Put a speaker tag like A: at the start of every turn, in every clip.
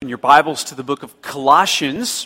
A: open your Bibles to the book of Colossians.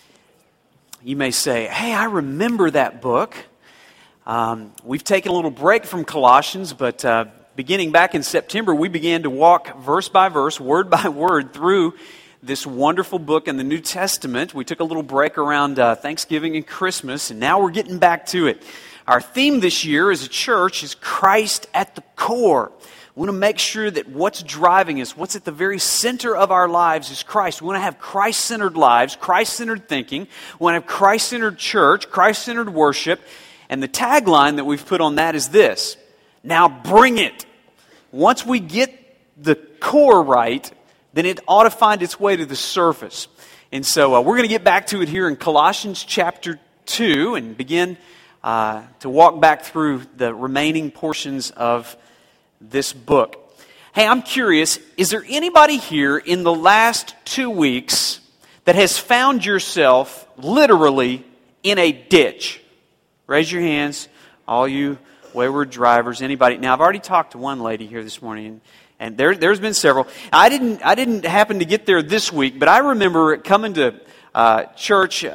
A: You may say, hey, I remember that book. We've taken a little break from Colossians, but beginning back in September, we began to walk verse by verse, word by word through this wonderful book in the New Testament. We took a little break around Thanksgiving and Christmas, and now we're getting back to it. Our theme this year as a church is Christ at the core. We want to make sure that what's driving us, what's at the very center of our lives is Christ. We want to have Christ-centered lives, Christ-centered thinking. We want to have Christ-centered church, Christ-centered worship. And the tagline that we've put on that is this: now bring it. Once we get the core right, then it ought to find its way to the surface. And so we're going to get back to it here in Colossians chapter 2 and begin to walk back through the remaining portions of this book. Hey, I'm curious, is there anybody here in the last 2 weeks that has found yourself literally in a ditch? Raise your hands, all you wayward drivers, anybody. Now, I've already talked to one lady here this morning, and there's been several. I didn't happen to get there this week, but I remember coming to church,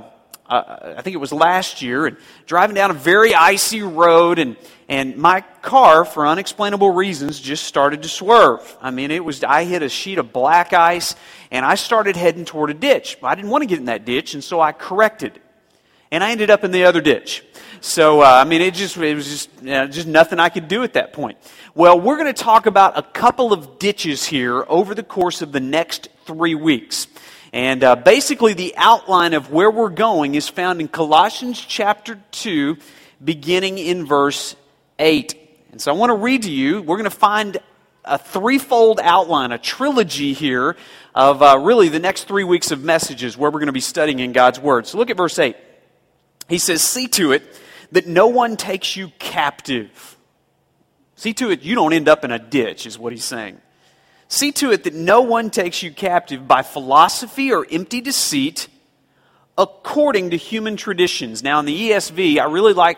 A: I think it was last year, and driving down a very icy road, and my car, for unexplainable reasons, just started to swerve. I mean, I hit a sheet of black ice, and I started heading toward a ditch. I didn't want to get in that ditch, and so I corrected. And I ended up in the other ditch. So, it was just nothing I could do at that point. Well, we're going to talk about a couple of ditches here over the course of the next 3 weeks. And basically the outline of where we're going is found in Colossians chapter 2, beginning in verse 8. And so I want to read to you, we're going to find a threefold outline, a trilogy here of really the next 3 weeks of messages where we're going to be studying in God's Word. So look at verse 8. He says, see to it that no one takes you captive. See to it you don't end up in a ditch, is what he's saying. See to it that no one takes you captive by philosophy or empty deceit, according to human traditions. Now in the ESV, I really like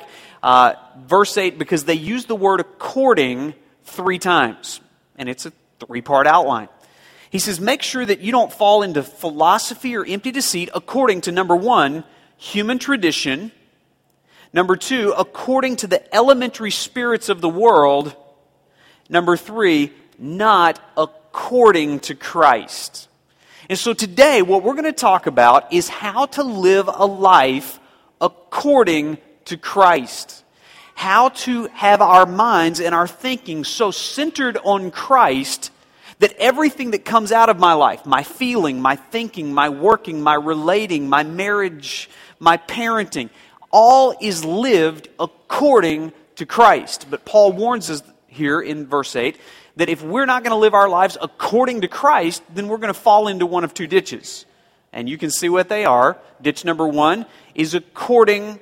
A: verse 8 because they use the word according 3 times. And it's a 3-part outline. He says, make sure that you don't fall into philosophy or empty deceit according to, number 1, human tradition. Number 2, according to the elementary spirits of the world. Number 3, not according to Christ. And so today, what we're going to talk about is how to live a life according to Christ. How to have our minds and our thinking so centered on Christ that everything that comes out of my life, my feeling, my thinking, my working, my relating, my marriage, my parenting, all is lived according to Christ. But Paul warns us here in verse 8 that if we're not going to live our lives according to Christ, then we're going to fall into one of 2 ditches. And you can see what they are. Ditch number 1 is according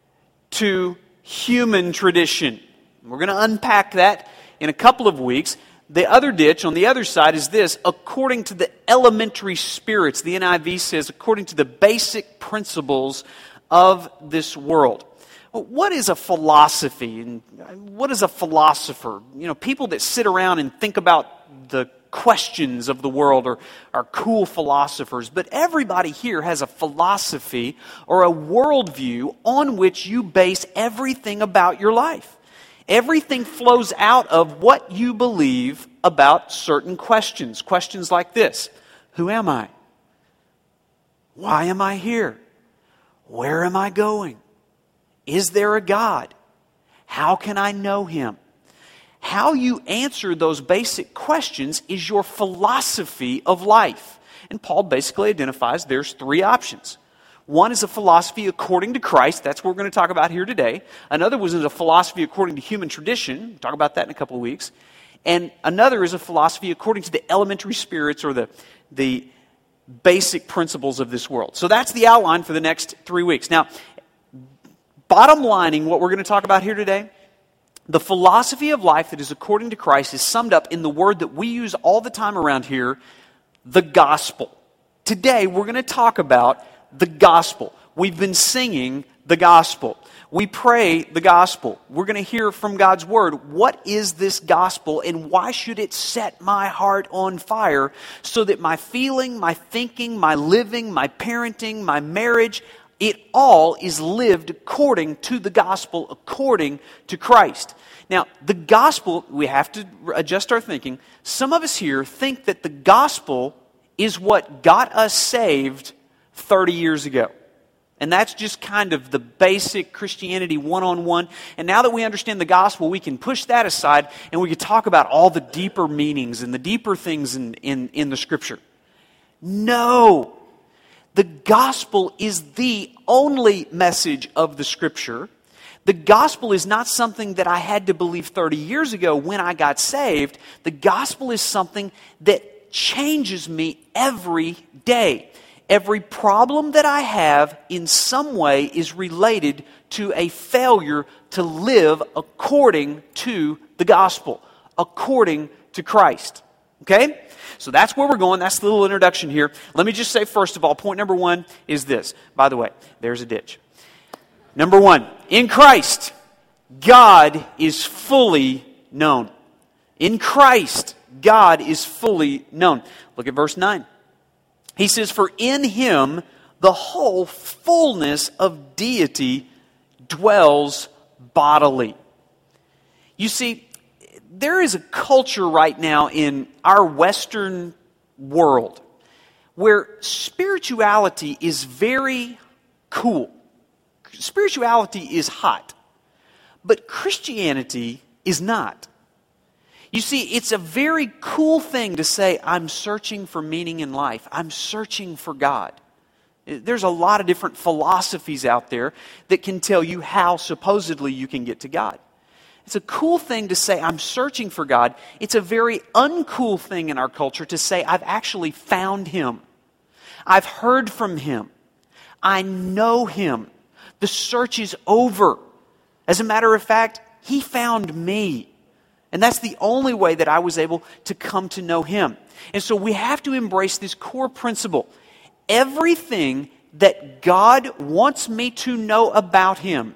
A: to human tradition. We're going to unpack that in a couple of weeks. The other ditch on the other side is this: according to the elementary spirits. The NIV says according to the basic principles of this world. Well, what is a philosophy? And what is a philosopher? You know, people that sit around and think about the questions of the world are cool philosophers. But everybody here has a philosophy or a worldview on which you base everything about your life. Everything flows out of what you believe about certain questions. Questions like this: who am I? Why am I here? Where am I going? Is there a God? How can I know Him? How you answer those basic questions is your philosophy of life. And Paul basically identifies there's 3 options. One is a philosophy according to Christ. That's what we're going to talk about here today. Another was a philosophy according to human tradition. We'll talk about that in a couple of weeks. And another is a philosophy according to the elementary spirits or the basic principles of this world. So that's the outline for the next 3 weeks. Now, bottom lining what we're going to talk about here today, the philosophy of life that is according to Christ is summed up in the word that we use all the time around here, the gospel. Today, we're going to talk about the gospel. we've been singing the gospel. We pray the gospel. We're going to hear from God's word. What is this gospel, and why should it set my heart on fire so that my feeling, my thinking, my living, my parenting, my marriage, it all is lived according to the gospel, according to Christ. Now, the gospel, we have to adjust our thinking. Some of us here think that the gospel is what got us saved 30 years ago. And that's just kind of the basic Christianity one-on-one. And now that we understand the gospel, we can push that aside and we can talk about all the deeper meanings and the deeper things in the Scripture. No! The gospel is the only message of the Scripture. The gospel is not something that I had to believe 30 years ago when I got saved. The gospel is something that changes me every day. Every problem that I have in some way is related to a failure to live according to the gospel, according to Christ. Okay? So that's where we're going. That's the little introduction here. Let me just say, first of all, point number one is this. By the way, there's a ditch. Number one, in Christ, God is fully known. In Christ, God is fully known. Look at verse 9. He says, "For in Him the whole fullness of deity dwells bodily." You see, there is a culture right now in our Western world where spirituality is very cool. Spirituality is hot, but Christianity is not. You see, it's a very cool thing to say, I'm searching for meaning in life. I'm searching for God. There's a lot of different philosophies out there that can tell you how supposedly you can get to God. It's a cool thing to say, I'm searching for God. It's a very uncool thing in our culture to say, I've actually found Him. I've heard from Him. I know Him. The search is over. As a matter of fact, He found me. And that's the only way that I was able to come to know Him. And so we have to embrace this core principle. Everything that God wants me to know about Him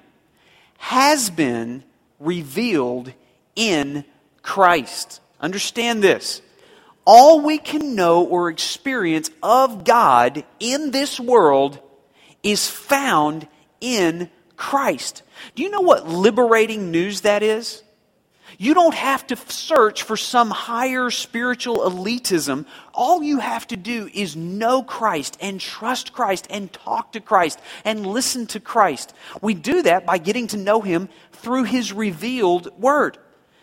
A: has been revealed in Christ. Understand this. All we can know or experience of God in this world is found in Christ. Do you know what liberating news that is? You don't have to search for some higher spiritual elitism. All you have to do is know Christ and trust Christ and talk to Christ and listen to Christ. We do that by getting to know Him through His revealed Word.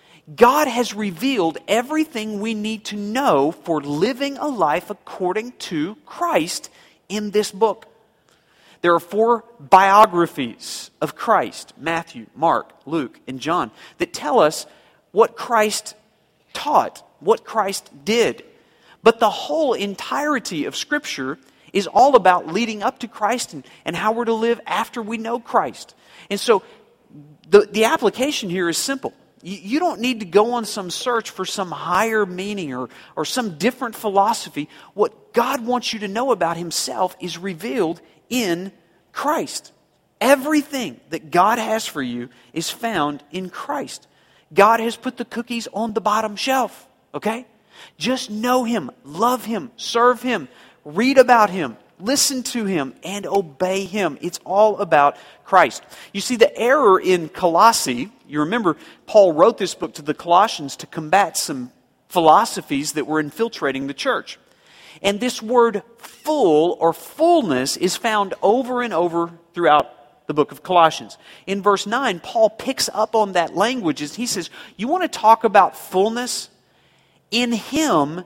A: God has revealed everything we need to know for living a life according to Christ in this book. There are 4 biographies of Christ, Matthew, Mark, Luke, and John, that tell us what Christ taught, what Christ did. But the whole entirety of Scripture is all about leading up to Christ and how we're to live after we know Christ. And so the application here is simple. You don't need to go on some search for some higher meaning or some different philosophy. What God wants you to know about Himself is revealed in Christ. Everything that God has for you is found in Christ. God has put the cookies on the bottom shelf, okay? Just know Him, love Him, serve Him, read about Him, listen to Him, and obey Him. It's all about Christ. You see, the error in Colossae, you remember Paul wrote this book to the Colossians to combat some philosophies that were infiltrating the church. And this word full or fullness is found over and over throughout the book of Colossians. In verse 9, Paul picks up on that language. He says, you want to talk about fullness? In Him,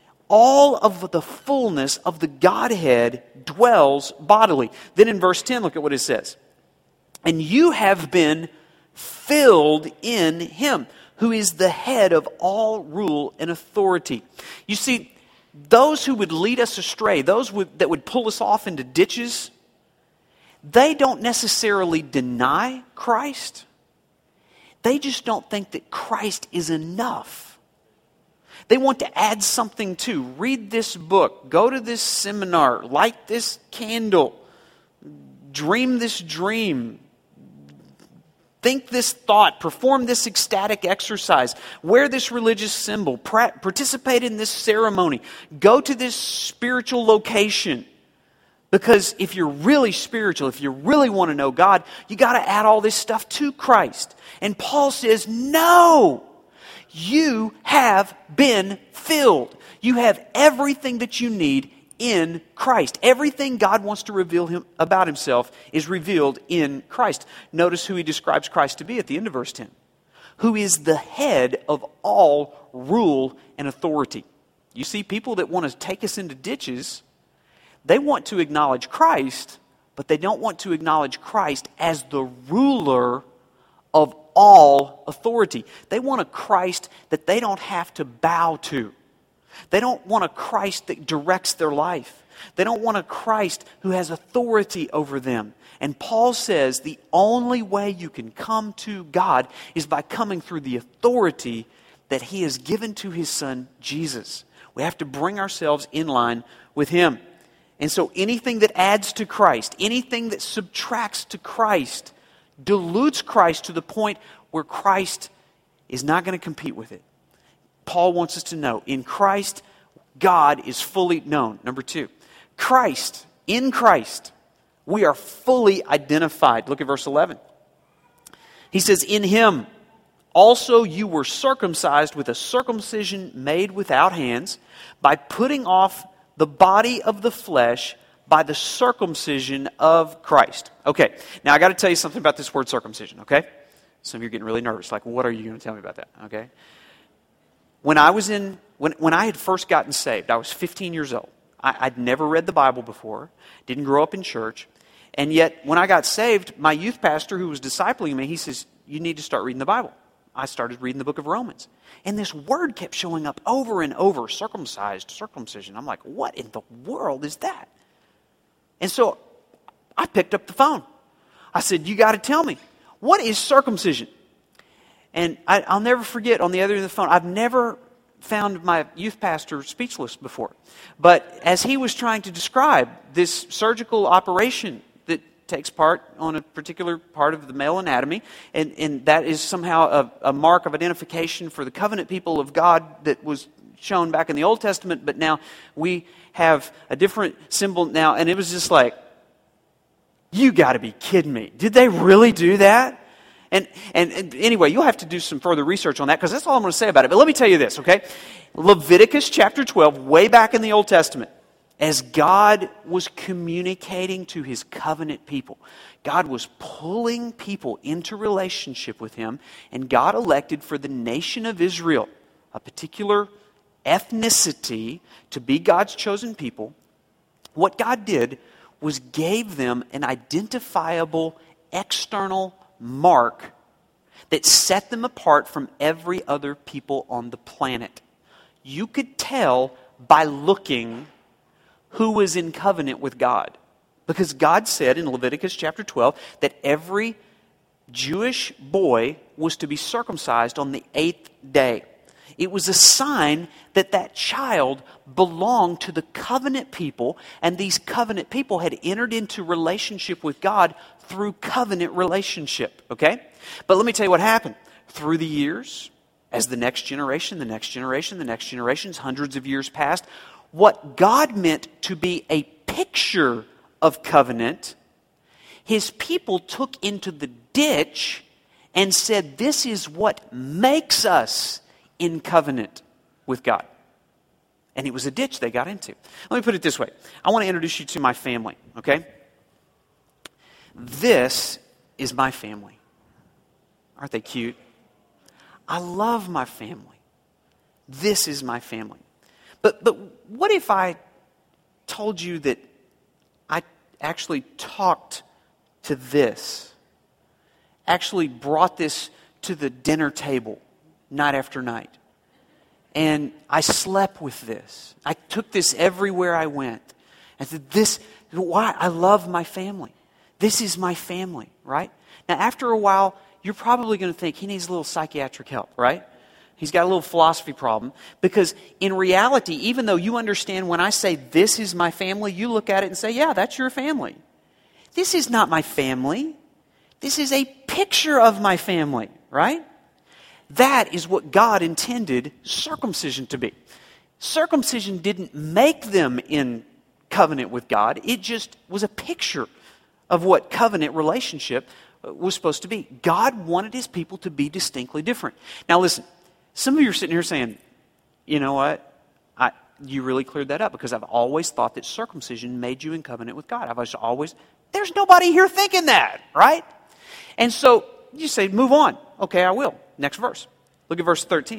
A: all of the fullness of the Godhead dwells bodily. Then in verse 10, look at what it says. And you have been filled in Him, who is the head of all rule and authority. You see, those who would lead us astray, that would pull us off into ditches, they don't necessarily deny Christ. They just don't think that Christ is enough. They want to add something to. Read this book. Go to this seminar. Light this candle. dream this dream, think this thought, perform this ecstatic exercise, wear this religious symbol, participate in this ceremony, go to this spiritual location. Because if you're really spiritual, if you really want to know God, you got to add all this stuff to Christ. And Paul says, no, you have been filled. You have everything that you need in Christ. Everything God wants to reveal about himself is revealed in Christ. Notice who he describes Christ to be at the end of verse 10. Who is the head of all rule and authority. You see, people that want to take us into ditches, they want to acknowledge Christ, but they don't want to acknowledge Christ as the ruler of all authority. They want a Christ that they don't have to bow to. They don't want a Christ that directs their life. They don't want a Christ who has authority over them. And Paul says the only way you can come to God is by coming through the authority that he has given to his Son, Jesus. We have to bring ourselves in line with him. And so anything that adds to Christ, anything that subtracts to Christ, dilutes Christ to the point where Christ is not going to compete with it. Paul wants us to know, in Christ, God is fully known. Number 2, Christ, in Christ, we are fully identified. Look at verse 11. He says, in him also you were circumcised with a circumcision made without hands, by putting off the body of the flesh by the circumcision of Christ. Okay, now I got to tell you something about this word circumcision, okay? Some of you are getting really nervous, like, what are you going to tell me about that, okay? When I had first gotten saved, I was 15 years old. I'd never read the Bible before, didn't grow up in church, and yet when I got saved, my youth pastor who was discipling me, he says, you need to start reading the Bible. I started reading the book of Romans. And this word kept showing up over and over, circumcised, circumcision. I'm like, what in the world is that? And so I picked up the phone. I said, you got to tell me, what is circumcision? And I'll never forget, on the other end of the phone, I've never found my youth pastor speechless before. But as he was trying to describe this surgical operation that takes part on a particular part of the male anatomy, and that is somehow a mark of identification for the covenant people of God that was shown back in the Old Testament, but now we have a different symbol now, and it was just like, you got to be kidding me. Did they really do that? And anyway, you'll have to do some further research on that, because that's all I'm going to say about it. But let me tell you this, okay? Leviticus chapter 12, way back in the Old Testament, as God was communicating to his covenant people, God was pulling people into relationship with him, and God elected for the nation of Israel a particular ethnicity to be God's chosen people. What God did was gave them an identifiable external mark that set them apart from every other people on the planet. You could tell by looking who was in covenant with God. Because God said in Leviticus chapter 12 that every Jewish boy was to be circumcised on the 8th day. It was a sign that that child belonged to the covenant people, and these covenant people had entered into relationship with God through covenant relationship, okay? But let me tell you what happened. Through the years, as the next generation, hundreds of years passed, what God meant to be a picture of covenant, his people took into the ditch and said, this is what makes us in covenant with God. And it was a ditch they got into. Let me put it this way. I want to introduce you to my family, okay? This is my family. Aren't they cute? I love my family. This is my family. But what if I told you that I actually talked to this, actually brought this to the dinner table night after night, and I slept with this. I took this everywhere I went. I said, why? I love my family. This is my family, right? Now, after a while, you're probably going to think he needs a little psychiatric help, right? He's got a little philosophy problem. Because in reality, even though you understand when I say this is my family, you look at it and say, yeah, that's your family. this is not my family. This is a picture of my family, right? That is what God intended circumcision to be. Circumcision didn't make them in covenant with God. It just was a picture of what covenant relationship was supposed to be. God wanted his people to be distinctly different. Now listen, some of you are sitting here saying, you know what? You really cleared that up, because I've always thought that circumcision made you in covenant with God. There's nobody here thinking that, right? And so you say, move on. Okay, I will. Next verse. Look at verse 13.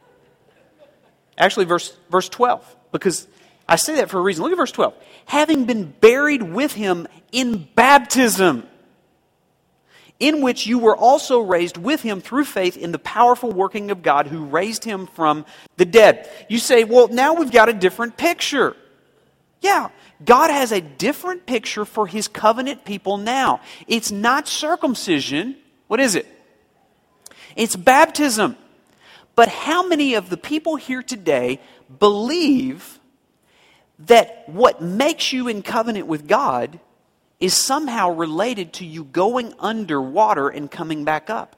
A: Actually, verse 12, because I say that for a reason. Look at verse 12. Having been buried with him in baptism, in which you were also raised with him through faith in the powerful working of God who raised him from the dead. You say, well, now we've got a different picture. Yeah, God has a different picture for his covenant people now. It's not circumcision. What is it? It's baptism. But how many of the people here today believe that what makes you in covenant with God is somehow related to you going underwater and coming back up?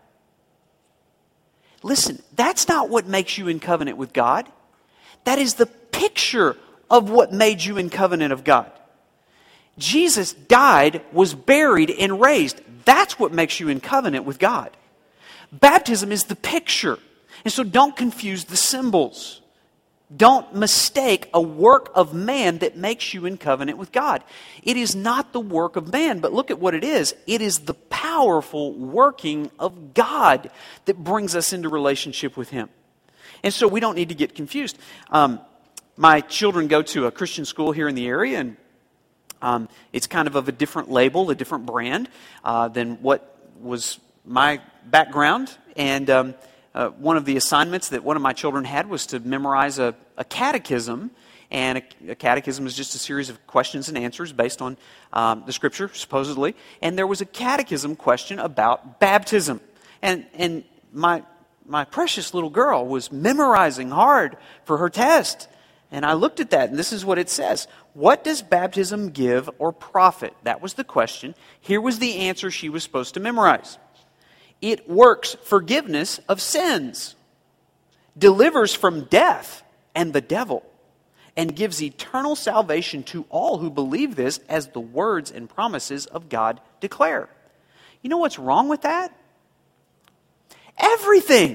A: Listen, that's not what makes you in covenant with God. That is the picture of what made you in covenant of God. Jesus died, was buried, and raised. That's what makes you in covenant with God. Baptism is the picture. And so don't confuse the symbols. Don't mistake a work of man that makes you in covenant with God. It is not the work of man, but look at what it is. It is the powerful working of God that brings us into relationship with him. And so we don't need to get confused. My children go to a Christian school here in the area, and it's kind of a different label, a different brand than what was my background. And one of the assignments that one of my children had was to memorize a catechism. And a catechism is just a series of questions and answers based on the Scripture, supposedly. And there was a catechism question about baptism. And my precious little girl was memorizing hard for her test. And I looked at that, and this is what it says. What does baptism give or profit? That was the question. Here was the answer she was supposed to memorize. It works forgiveness of sins, delivers from death and the devil, and gives eternal salvation to all who believe this, as the words and promises of God declare. You know what's wrong with that? Everything.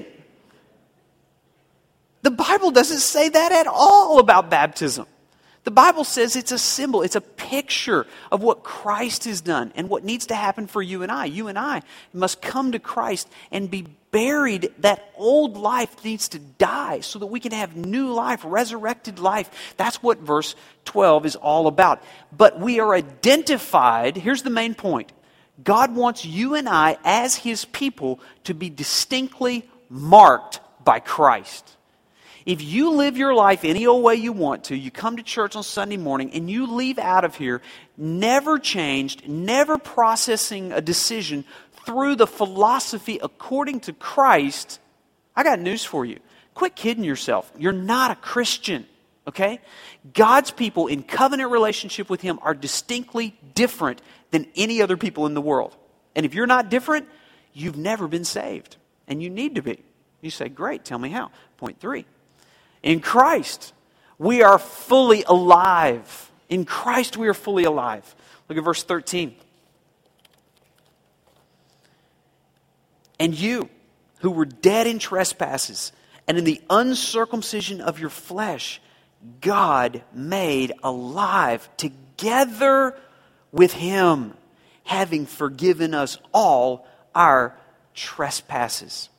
A: The Bible doesn't say that at all about baptism. The Bible says it's a symbol, it's a picture of what Christ has done and what needs to happen for you and I. You and I must come to Christ and be buried. That old life needs to die so that we can have new life, resurrected life. That's what verse 12 is all about. But we are identified, here's the main point. God wants you and I as his people to be distinctly marked by Christ. If you live your life any old way you want to, you come to church on Sunday morning and you leave out of here never changed, never processing a decision through the philosophy according to Christ, I got news for you. Quit kidding yourself. You're not a Christian, okay? God's people in covenant relationship with him are distinctly different than any other people in the world. And if you're not different, you've never been saved. And you need to be. You say, great, tell me how. Point 3. In Christ, we are fully alive. In Christ, we are fully alive. Look at verse 13. And you, who were dead in trespasses and in the uncircumcision of your flesh, God made alive together with him, having forgiven us all our trespasses.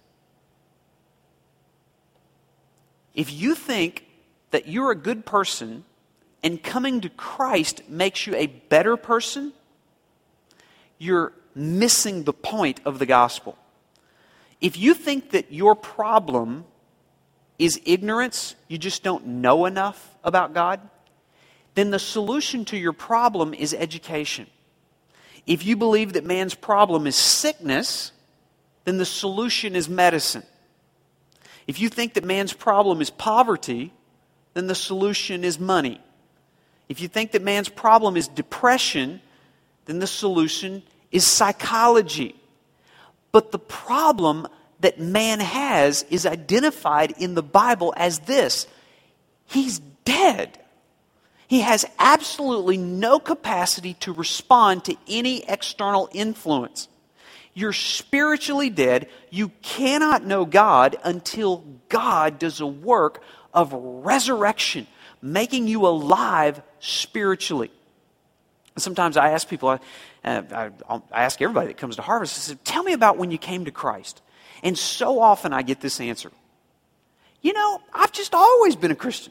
A: If you think that you're a good person and coming to Christ makes you a better person, you're missing the point of the gospel. If you think that your problem is ignorance, you just don't know enough about God, then the solution to your problem is education. If you believe that man's problem is sickness, then the solution is medicine. If you think that man's problem is poverty, then the solution is money. If you think that man's problem is depression, then the solution is psychology. But the problem that man has is identified in the Bible as this: he's dead. He has absolutely no capacity to respond to any external influence. You're spiritually dead. You cannot know God until God does a work of resurrection, making you alive spiritually. Sometimes I ask people, I ask everybody that comes to Harvest, I say, tell me about when you came to Christ. And so often I get this answer: I've just always been a Christian.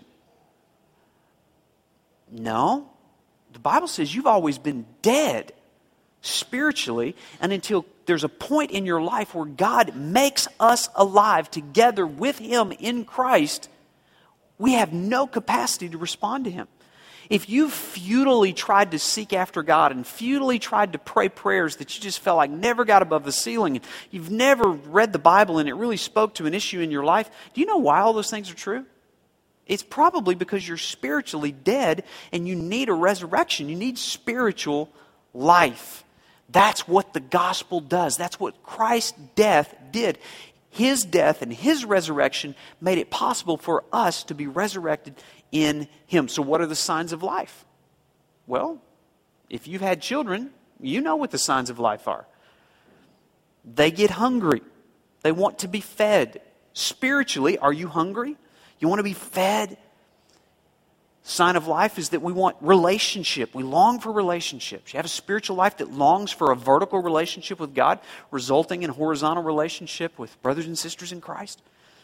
A: No, the Bible says you've always been dead spiritually, and until there's a point in your life where God makes us alive together with Him in Christ, we have no capacity to respond to Him. If you've futilely tried to seek after God and futilely tried to pray prayers that you just felt like never got above the ceiling, and you've never read the Bible and it really spoke to an issue in your life, do you know why all those things are true? It's probably because you're spiritually dead and you need a resurrection. You need spiritual life. That's what the gospel does. That's what Christ's death did. His death and His resurrection made it possible for us to be resurrected in Him. So what are the signs of life? Well, if you've had children, you know what the signs of life are. They get hungry. They want to be fed. Spiritually, are you hungry? You want to be fed? Sign of life is that we want relationship. We long for relationships. You have a spiritual life that longs for a vertical relationship with God, resulting in horizontal relationship with brothers and sisters in Christ.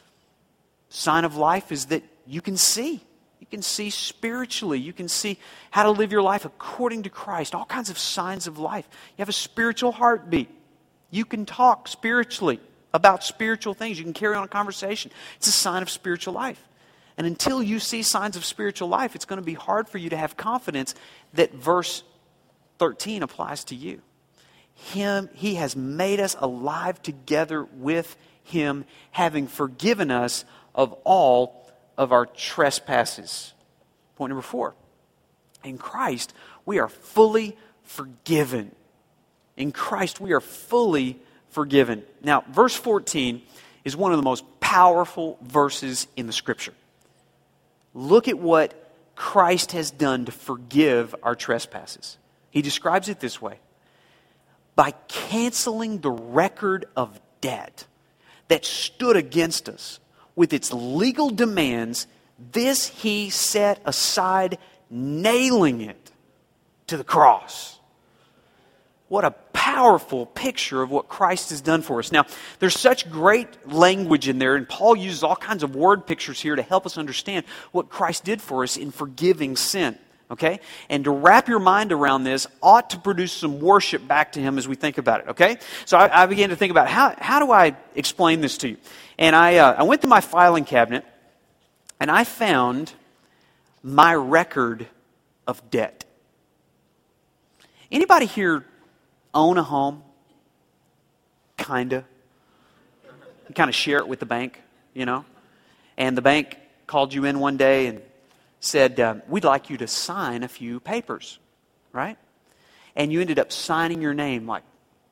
A: Sign of life is that you can see. You can see spiritually. You can see how to live your life according to Christ. All kinds of signs of life. You have a spiritual heartbeat. You can talk spiritually about spiritual things. You can carry on a conversation. It's a sign of spiritual life. And until you see signs of spiritual life, it's going to be hard for you to have confidence that verse 13 applies to you. He has made us alive together with Him, having forgiven us of all of our trespasses. Point number 4. In Christ, we are fully forgiven. In Christ, we are fully forgiven. Now, verse 14 is one of the most powerful verses in the Scripture. Look at what Christ has done to forgive our trespasses. He describes it this way: by canceling the record of debt that stood against us with its legal demands, this He set aside, nailing it to the cross. What a powerful picture of what Christ has done for us. Now, there's such great language in there, and Paul uses all kinds of word pictures here to help us understand what Christ did for us in forgiving sin. Okay? And to wrap your mind around this ought to produce some worship back to Him as we think about it. Okay? So I began to think about how do I explain this to you? And I went to my filing cabinet, and I found my record of debt. Anybody here own a home? Kinda. You kind of share it with the bank, And the bank called you in one day and said, we'd like you to sign a few papers, right? And you ended up signing your name like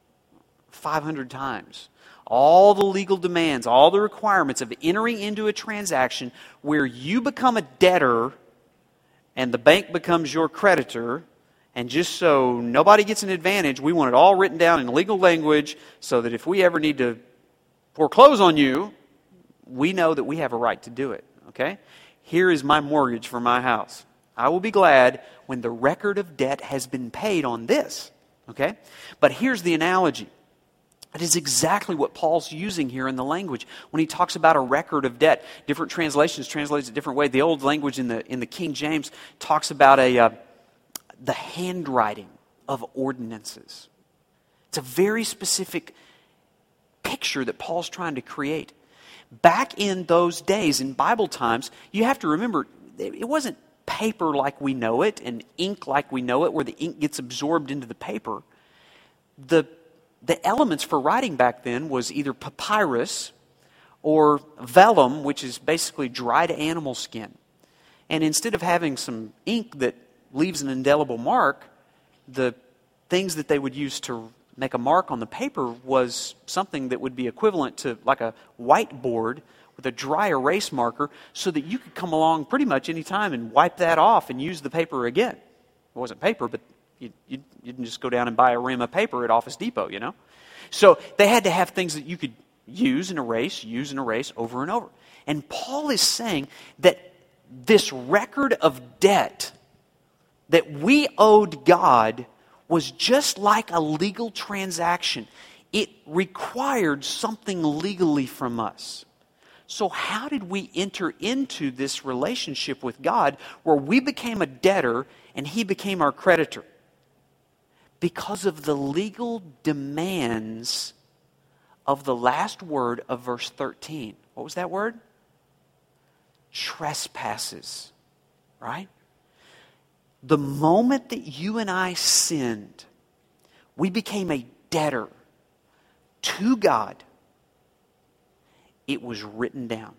A: 500 times. All the legal demands, all the requirements of entering into a transaction where you become a debtor and the bank becomes your creditor. And just so nobody gets an advantage, we want it all written down in legal language so that if we ever need to foreclose on you, we know that we have a right to do it. Okay? Here is my mortgage for my house. I will be glad when the record of debt has been paid on this. Okay? But here's the analogy. It is exactly what Paul's using here in the language when he talks about a record of debt. Different translations translate it a different way. The old language in the King James talks about the handwriting of ordinances. It's a very specific picture that Paul's trying to create. Back in those days, in Bible times, you have to remember, it wasn't paper like we know it and ink like we know it, where the ink gets absorbed into the paper. The elements for writing back then was either papyrus or vellum, which is basically dried animal skin. And instead of having some ink that leaves an indelible mark, the things that they would use to make a mark on the paper was something that would be equivalent to like a whiteboard with a dry erase marker, so that you could come along pretty much any time and wipe that off and use the paper again. It wasn't paper, but you didn't just go down and buy a ream of paper at Office Depot, you know. So they had to have things that you could use and erase over and over. And Paul is saying that this record of debt that we owed God was just like a legal transaction. It required something legally from us. So how did we enter into this relationship with God where we became a debtor and He became our creditor? Because of the legal demands of the last word of verse 13. What was that word? Trespasses. Right? The moment that you and I sinned, we became a debtor to God. It was written down.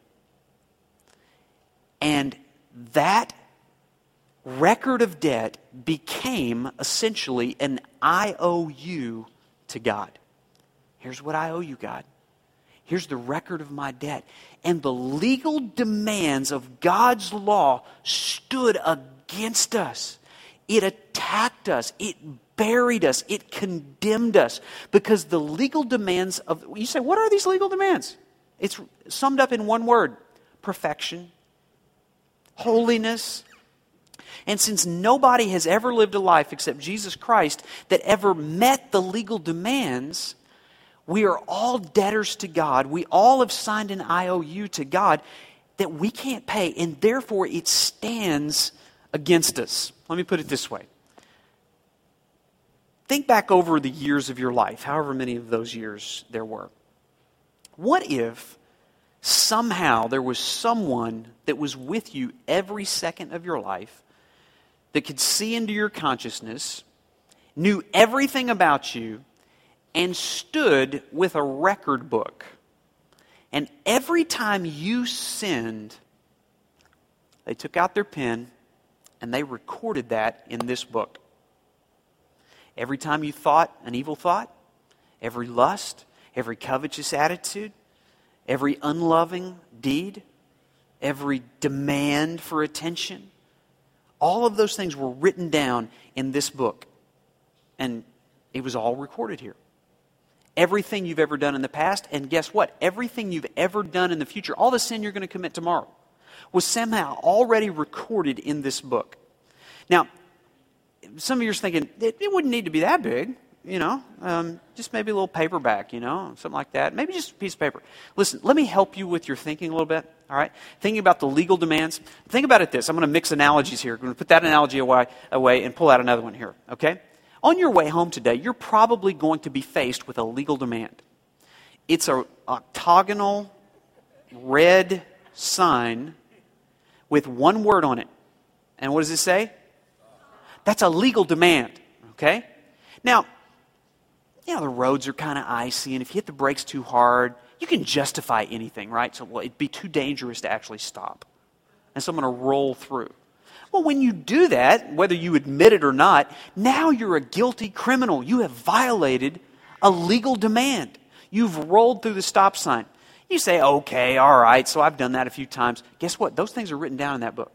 A: And that record of debt became essentially an IOU to God. Here's what I owe you, God. Here's the record of my debt. And the legal demands of God's law stood against us. It attacked us. It buried us. It condemned us. Because the legal demands of... You say, what are these legal demands? It's summed up in one word: perfection, holiness. And since nobody has ever lived a life except Jesus Christ that ever met the legal demands, we are all debtors to God. We all have signed an IOU to God that we can't pay, and therefore it stands against us. Let me put it this way. Think back over the years of your life, however many of those years there were. What if somehow there was someone that was with you every second of your life that could see into your consciousness, knew everything about you, and stood with a record book? And every time you sinned, they took out their pen and they recorded that in this book. Every time you thought an evil thought, every lust, every covetous attitude, every unloving deed, every demand for attention, all of those things were written down in this book. And it was all recorded here. Everything you've ever done in the past, and guess what? Everything you've ever done in the future, all the sin you're going to commit tomorrow, was somehow already recorded in this book. Now, some of you are thinking, it wouldn't need to be that big, you know. Just maybe a little paperback, you know, something like that. Maybe just a piece of paper. Listen, let me help you with your thinking a little bit, all right? Thinking about the legal demands. Think about it this. I'm going to mix analogies here. I'm going to put that analogy away and pull out another one here, okay? On your way home today, you're probably going to be faced with a legal demand. It's an octagonal red sign with one word on it. And what does it say? That's a legal demand, okay? Now, you know, the roads are kind of icy, and if you hit the brakes too hard, you can justify anything, right? So, well, it'd be too dangerous to actually stop. And so I'm going to roll through. Well, when you do that, whether you admit it or not, now you're a guilty criminal. You have violated a legal demand. You've rolled through the stop sign. You say, okay, all right, so I've done that a few times. Guess what? Those things are written down in that book.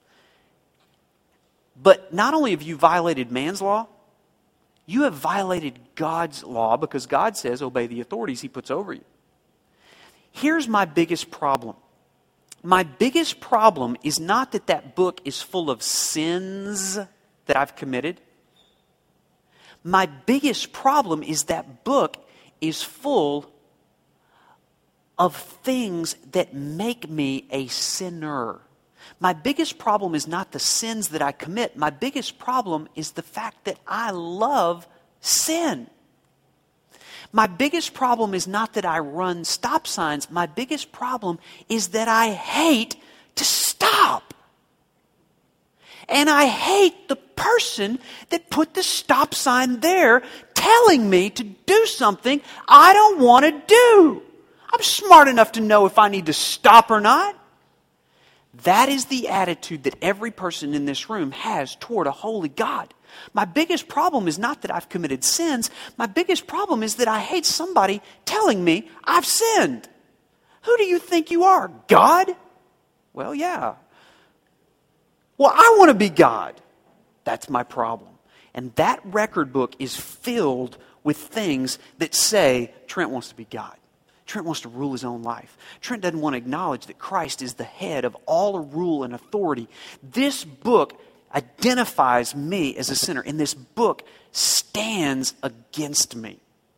A: But not only have you violated man's law, you have violated God's law, because God says obey the authorities He puts over you. Here's my biggest problem. My biggest problem is not that that book is full of sins that I've committed. My biggest problem is that book is full of things that make me a sinner. My biggest problem is not the sins that I commit. My biggest problem is the fact that I love sin. My biggest problem is not that I run stop signs. My biggest problem is that I hate to stop. And I hate the person that put the stop sign there telling me to do something I don't want to do. I'm smart enough to know if I need to stop or not. That is the attitude that every person in this room has toward a holy God. My biggest problem is not that I've committed sins. My biggest problem is that I hate somebody telling me I've sinned. Who do you think you are? God? Well, yeah. Well, I want to be God. That's my problem. And that record book is filled with things that say Trent wants to be God. Trent wants to rule his own life. Trent doesn't want to acknowledge that Christ is the head of all rule and authority. This book identifies me as a sinner, and this book stands against me.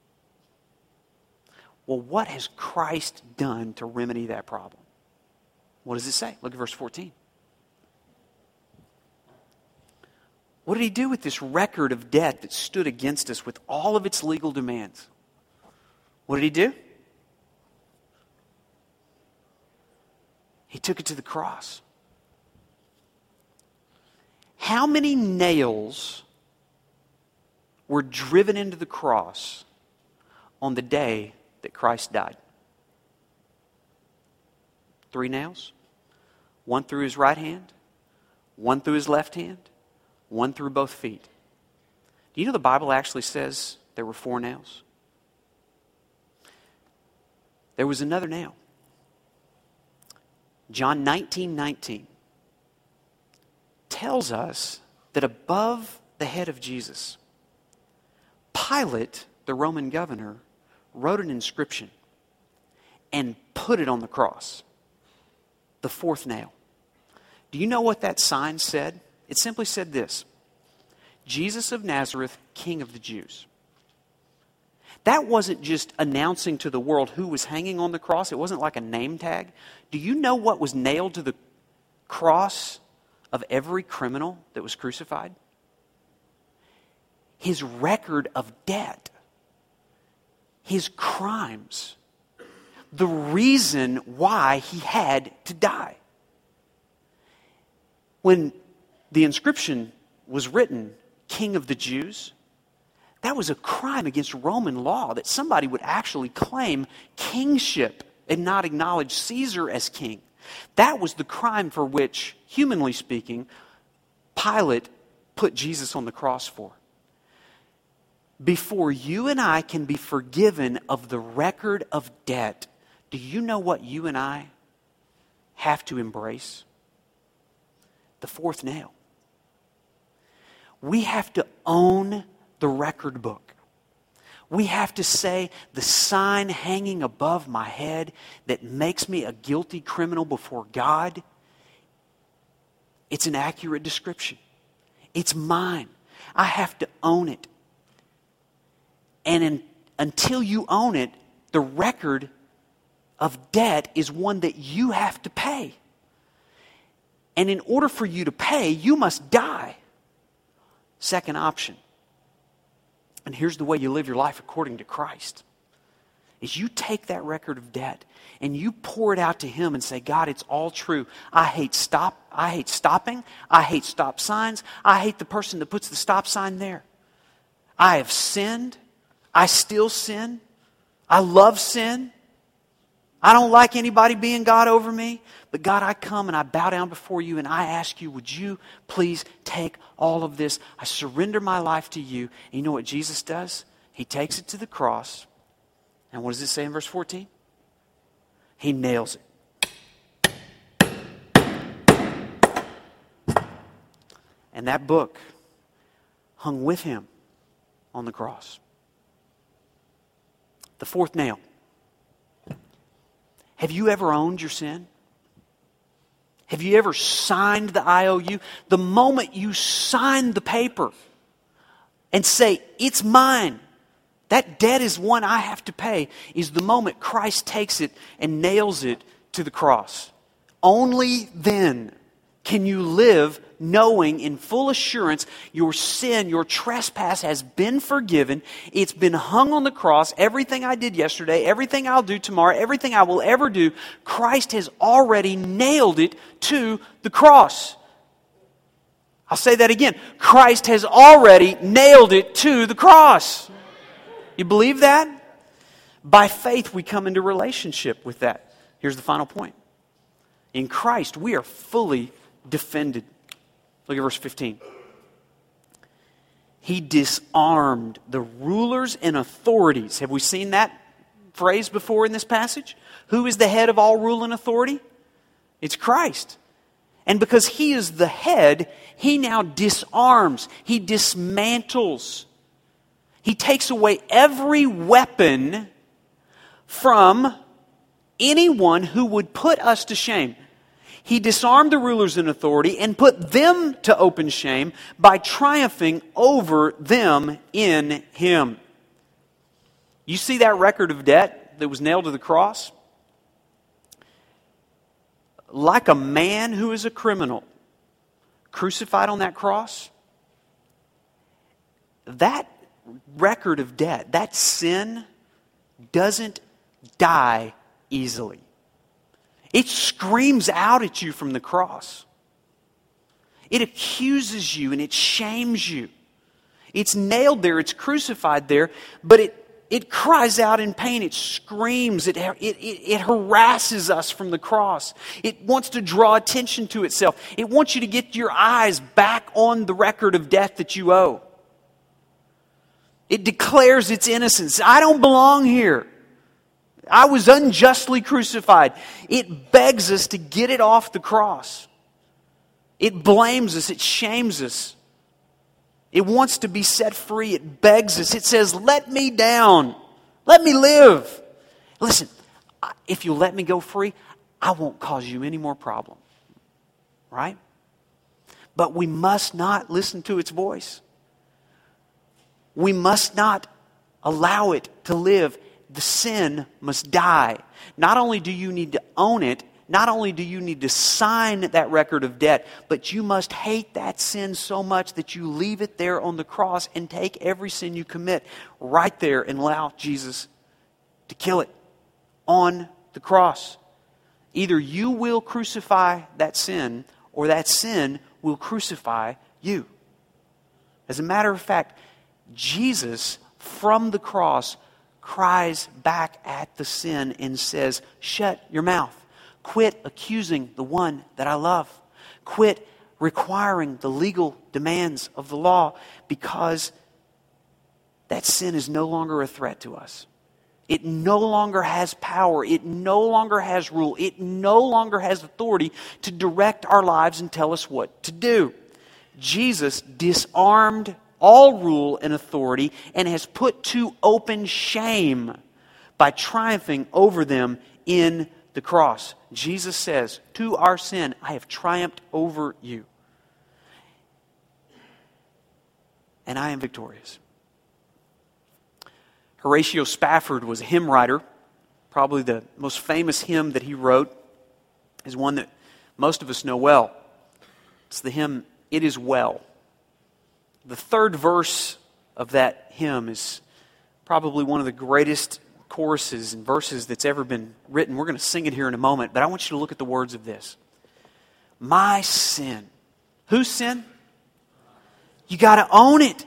A: Well, what has Christ done to remedy that problem? What does it say? Look at verse 14. What did he do with this record of debt that stood against us with all of its legal demands? What did he do? He took it to the cross. How many nails were driven into the cross on the day that Christ died? 3 nails. 1 through his right hand, 1 through his left hand, 1 through both feet. Do you know the Bible actually says there were 4 nails? There was another nail. John 19:19 tells us that above the head of Jesus, Pilate, the Roman governor, wrote an inscription and put it on the cross. The 4th nail. Do you know what that sign said? It simply said this: Jesus of Nazareth, King of the Jews. That wasn't just announcing to the world who was hanging on the cross. It wasn't like a name tag. Do you know what was nailed to the cross of every criminal that was crucified? His record of debt. His crimes. The reason why he had to die. When the inscription was written, King of the Jews, that was a crime against Roman law, that somebody would actually claim kingship and not acknowledge Caesar as king. That was the crime for which, humanly speaking, Pilate put Jesus on the cross for. Before you and I can be forgiven of the record of debt, do you know what you and I have to embrace? The 4th nail. We have to own the record book. We have to say the sign hanging above my head that makes me a guilty criminal before God, it's an accurate description. It's mine. I have to own it. And until you own it, the record of debt is one that you have to pay. And in order for you to pay, you must die. Second option. And here's the way you live your life according to Christ. Is you take that record of debt and you pour it out to Him and say, God, it's all true. I hate stopping. I hate stop signs. I hate the person that puts the stop sign there. I have sinned. I still sin. I love sin. I don't like anybody being God over me. But God, I come and I bow down before you and I ask you, would you please take all of this? I surrender my life to you. And you know what Jesus does? He takes it to the cross. And what does it say in verse 14? He nails it. And that book hung with Him on the cross. The 4th nail. Have you ever owned your sin? Have you ever signed the IOU? The moment you sign the paper and say, it's mine, that debt is one I have to pay, is the moment Christ takes it and nails it to the cross. Only then can you live knowing in full assurance your sin, your trespass has been forgiven. It's been hung on the cross. Everything I did yesterday, everything I'll do tomorrow, everything I will ever do, Christ has already nailed it to the cross. I'll say that again. Christ has already nailed it to the cross. You believe that? By faith we come into relationship with that. Here's the final point. In Christ we are fully defended. Look at verse 15. He disarmed the rulers and authorities. Have we seen that phrase before in this passage? Who is the head of all rule and authority? It's Christ. And because He is the head, He now disarms. He dismantles. He takes away every weapon from anyone who would put us to shame. He disarmed the rulers in authority and put them to open shame by triumphing over them in Him. You see that record of debt that was nailed to the cross? Like a man who is a criminal crucified on that cross, that record of debt, that sin, doesn't die easily. It screams out at you from the cross. It accuses you and it shames you. It's nailed there, it's crucified there, but it cries out in pain, it screams, it harasses us from the cross. It wants to draw attention to itself. It wants you to get your eyes back on the record of death that you owe. It declares its innocence. I don't belong here. I was unjustly crucified. It begs us to get it off the cross. It blames us. It shames us. It wants to be set free. It begs us. It says, let me down. Let me live. Listen, if you'll let me go free, I won't cause you any more problem. Right? But we must not listen to its voice. We must not allow it to live. The sin must die. Not only do you need to own it, not only do you need to sign that record of debt, but you must hate that sin so much that you leave it there on the cross and take every sin you commit right there and allow Jesus to kill it on the cross. Either you will crucify that sin or that sin will crucify you. As a matter of fact, Jesus from the cross cries back at the sin and says, shut your mouth. Quit accusing the one that I love. Quit requiring the legal demands of the law, because that sin is no longer a threat to us. It no longer has power. It no longer has rule. It no longer has authority to direct our lives and tell us what to do. Jesus disarmed all rule and authority and has put to open shame by triumphing over them in the cross. Jesus says, to our sin, I have triumphed over you. And I am victorious. Horatio Spafford was a hymn writer. Probably the most famous hymn that he wrote is one that most of us know well. It's the hymn, It Is Well. The third verse of that hymn is probably one of the greatest choruses and verses that's ever been written. We're going to sing it here in a moment, but I want you to look at the words of this. My sin. Whose sin? You got to own it.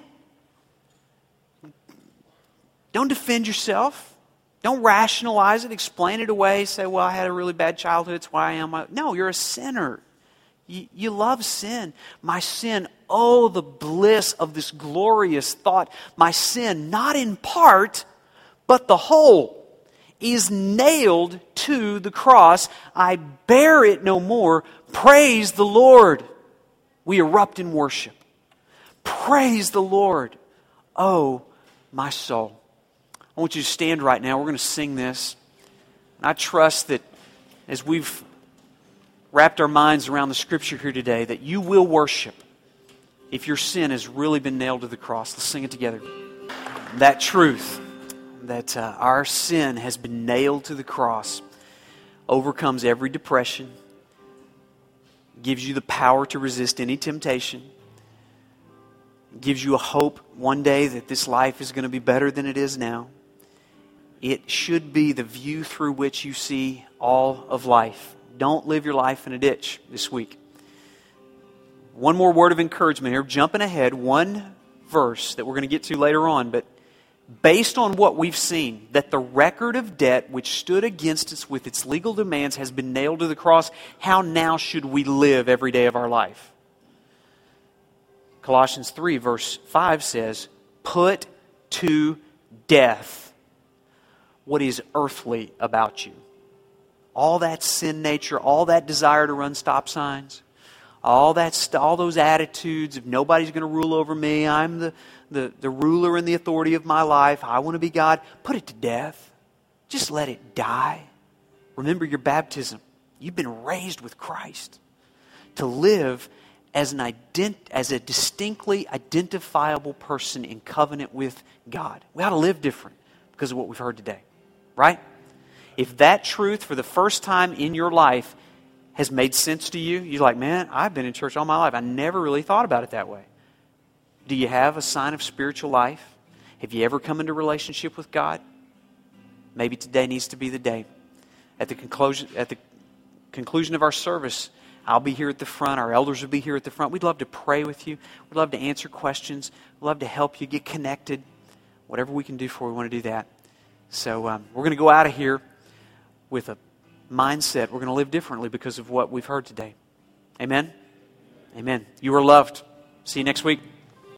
A: Don't defend yourself. Don't rationalize it, explain it away, say, well, I had a really bad childhood, it's why I am. No, you're a sinner. You love sin. My sin, oh, the bliss of this glorious thought. My sin, not in part, but the whole, is nailed to the cross. I bear it no more. Praise the Lord. We erupt in worship. Praise the Lord, oh, my soul. I want you to stand right now. We're going to sing this. I trust that as we've wrapped our minds around the Scripture here today, that you will worship if your sin has really been nailed to the cross. Let's sing it together. That truth, that our sin has been nailed to the cross, overcomes every depression, gives you the power to resist any temptation, gives you a hope one day that this life is going to be better than it is now. It should be the view through which you see all of life. Don't live your life in a ditch this week. One more word of encouragement here. Jumping ahead, one verse that we're going to get to later on. But based on what we've seen, that the record of debt which stood against us with its legal demands has been nailed to the cross, how now should we live every day of our life? Colossians 3 verse 5 says, put to death what is earthly about you. All that sin nature, all that desire to run stop signs, all those attitudes of nobody's going to rule over me, I'm the ruler and the authority of my life, I want to be God, put it to death. Just let it die. Remember your baptism. You've been raised with Christ to live as a distinctly identifiable person in covenant with God. We ought to live different because of what we've heard today, right? If that truth for the first time in your life has made sense to you, you're like, man, I've been in church all my life. I never really thought about it that way. Do you have a sign of spiritual life? Have you ever come into relationship with God? Maybe today needs to be the day. At the conclusion of our service, I'll be here at the front. Our elders will be here at the front. We'd love to pray with you. We'd love to answer questions. We'd love to help you get connected. Whatever we can do for you, we want to do that. So we're going to go out of here with a mindset. We're going to live differently because of what we've heard today. Amen? Amen. You are loved. See you next week.